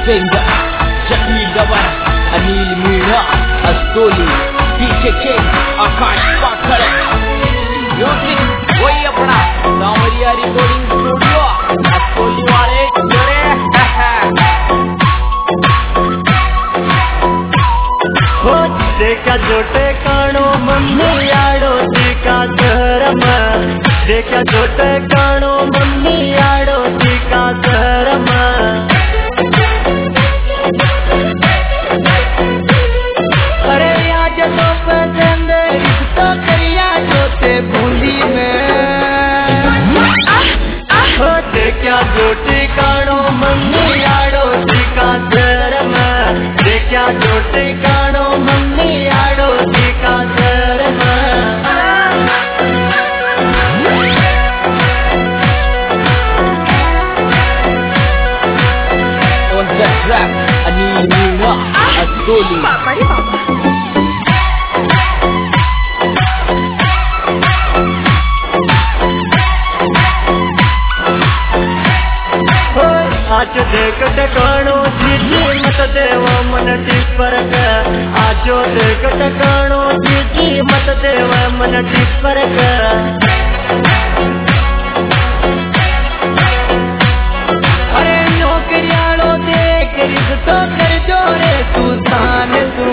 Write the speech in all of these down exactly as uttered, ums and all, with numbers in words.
singer, Jackie Davar, Anil Meena, Astoli, D J King, Akash Pakhare. Music वही अपना सावरिया recording studio Astoli वाले जोरे. हो देखा जोटे कानो मम्मी आड़ो दिका धर्म, देखा जोटे कानो मम्मी आड़ो दिका धर्म. अरे आज तो पसंद तो करिया जोते बूंदी में. हो देखा जोटे कानो मम्मी आड़ो दिका धर्म, देखा जोटे कानो मम्मी आड़ो दिका धर्म. On the track, Anil Meena, Astoli. Papa रे papa. आज देख टकाणो जीजी मत देव मन टिपरक, आजो देख टकाणो जीजी मत देव मन टिपरक. अरे नौकरियालो देख रिश्तो कर जोरे तू सान तू.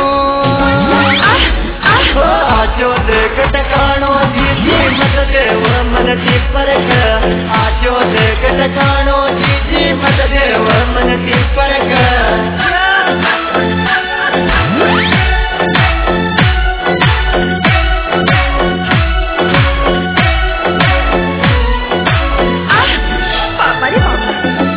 आजो देख टकाणो जीजी मत देव मन टिपरक, आजो देख टकाणो जीजी मत देव मन टिपरक. Papa रे papa.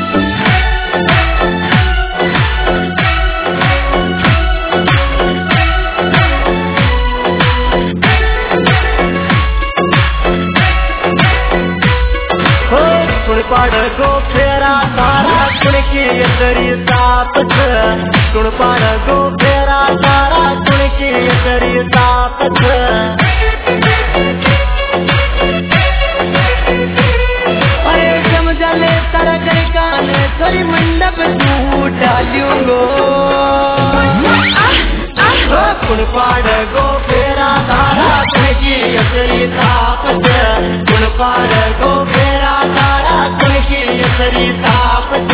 कुणपाड गो फेरा तारा कुणकी यसरी तापच, कुणपाड गो फेरा तारा कुणकी यसरी तापच. अरे समझले तारा कर कान सरी मंडप तू डालूंगो. कुणपाड गो फेरा तारा कुणकी यसरी तापच, कुणपाड गो फेरा तारा कुणकी यसरी तापच.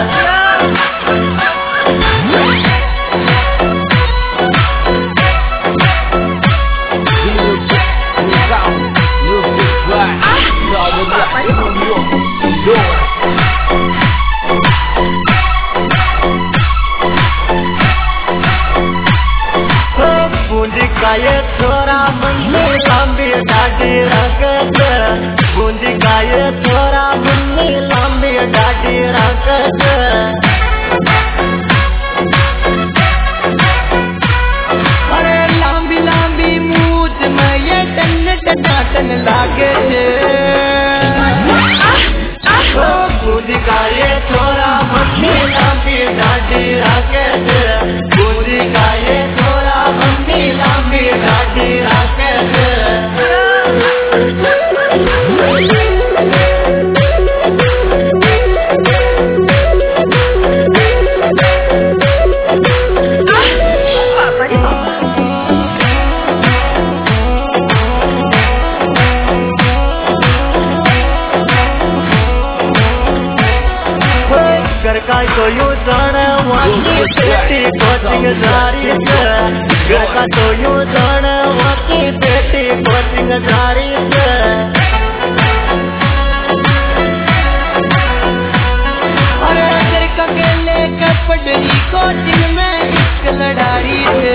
बूंदी काय थोरा मन्नी लांबी डाडी रगत, बूंदी काय थोरा मन्नी लांबी डाडी रगत. अरे लांबी लांबी मूछ में ये टन टन लागे छे. बूंदी काय थोरा मन्नी लांबी डाडी रगत, बूंदी काय थोरा मन्नी लांबी डाडी रगत. Papa रे papa. घर का तो यू जान वाकी बेटी कोचिंग जारी है, घर का तो यू जान वाकी बेटी कोचिंग जारी है. अरे घर का केले कपड़ी कोचिंग में इश्क लड़ाई है.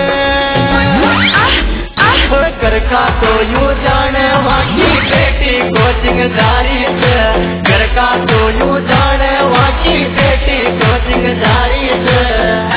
घर का तो यू जान वाकी बेटी कोचिंग जारी है, घर का तो यू जान वाकी बेटी कोचिंग जारी है.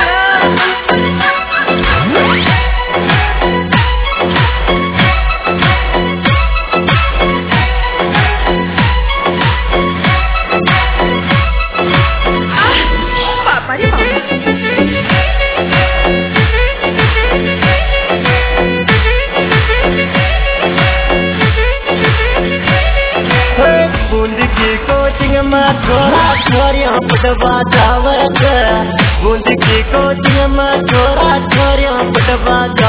पटवा जावत बूंद की कोचिंग में छोरा छोरिया पटवा